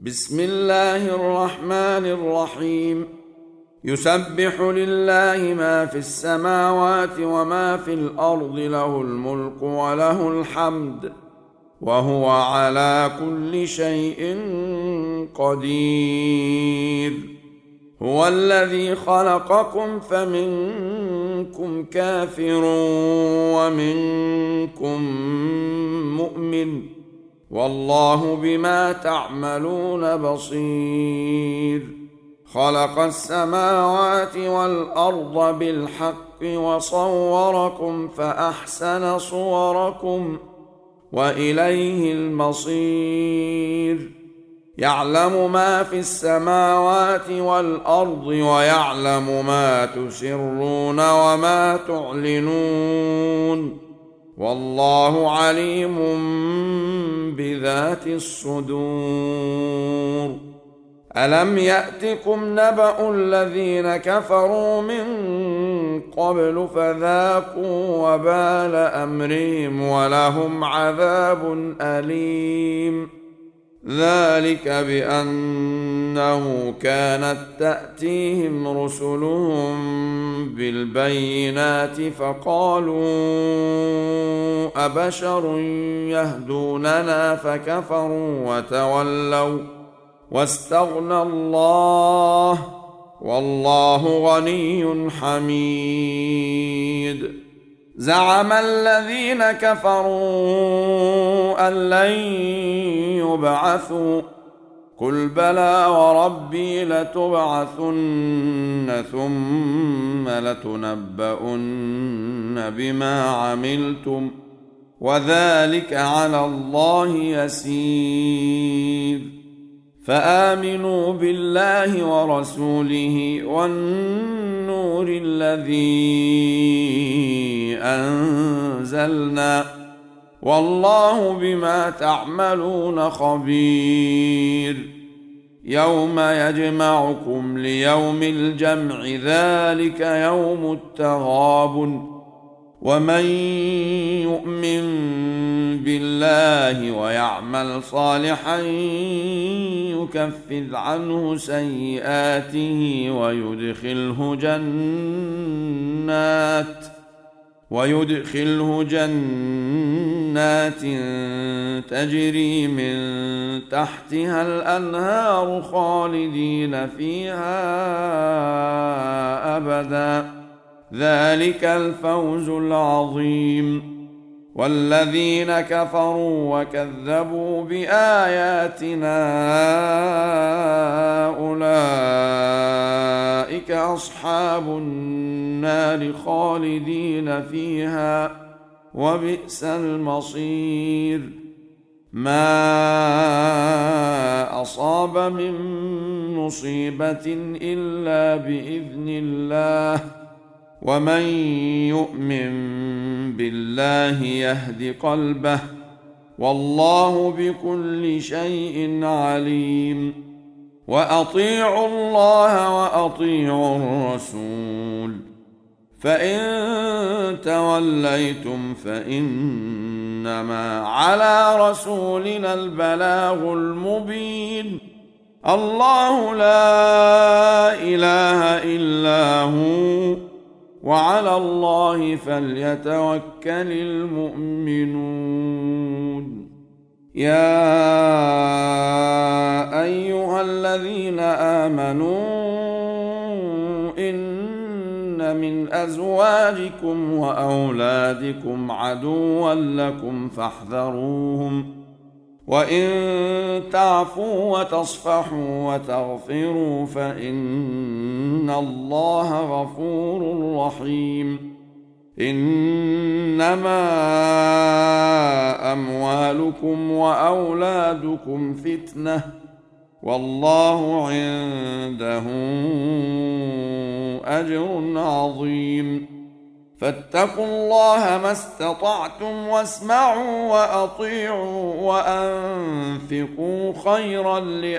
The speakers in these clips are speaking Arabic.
بسم الله الرحمن الرحيم. يسبح لله ما في السماوات وما في الأرض، له الملك وله الحمد، وهو على كل شيء قدير. هو الذي خلقكم فمنكم كافر ومنكم مؤمن، والله بما تعملون بصير. خلق السماوات والأرض بالحق وصوركم فأحسن صوركم وإليه المصير. يعلم ما في السماوات والأرض ويعلم ما تسرون وما تعلنون، والله عليم بذات الصدور. ألم يأتكم نبأ الذين كفروا من قبل فذاقوا وبال أمرهم ولهم عذاب أليم. ذلك بأنه كانت تأتيهم رسلهم بالبينات فقالوا أبشر يهدوننا فكفروا وتولوا واستغنى الله، والله غني حميد. زعم الذين كفروا أن لن يبعثوا، قل بلى وربي لتبعثن ثم لتنبؤن بما عملتم، وذلك على الله يسير. فآمنوا بالله ورسوله والنور الذي أنزلنا، والله بما تعملون خبير. يوم يجمعكم ليوم الجمع، ذلك يوم التغابن. ومن يؤمن بالله ويعمل صالحا يكفر عنه سيئاته ويدخله جنات تجري من تحتها الأنهار خالدين فيها أبدا، ذلك الفوز العظيم. والذين كفروا وكذبوا بآياتنا أولئك أصحاب النار خالدين فيها، وبئس المصير. ما أصاب من مصيبة إلا بإذن الله، ومن يؤمن بالله يهد قلبه، والله بكل شيء عليم. وأطيعوا الله وأطيعوا الرسول، فإن توليتم فإنما على رسولنا البلاغ المبين. الله لا إله إلا هو، وعلى الله فليتوكل المؤمنون. يا أيها الذين آمنوا إن من أزواجكم وأولادكم عدوا لكم فاحذروهم، وإن تعفوا وتصفحوا وتغفروا فإن الله غفور رحيم. إنما أموالكم وأولادكم فتنة، والله عنده أجر عظيم. فاتقوا الله ما استطعتم واسمعوا وأطيعوا وأنفقوا خيرا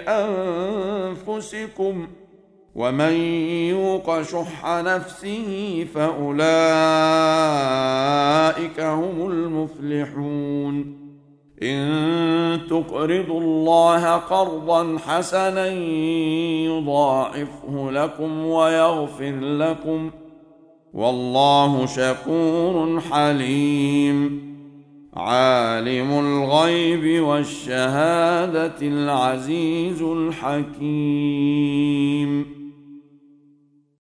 لأنفسكم، ومن يوق شح نفسه فأولئك هم المفلحون. إن تقرضوا الله قرضا حسنا يضاعفه لكم ويغفر لكم، والله شكور حليم. عالم الغيب والشهادة العزيز الحكيم.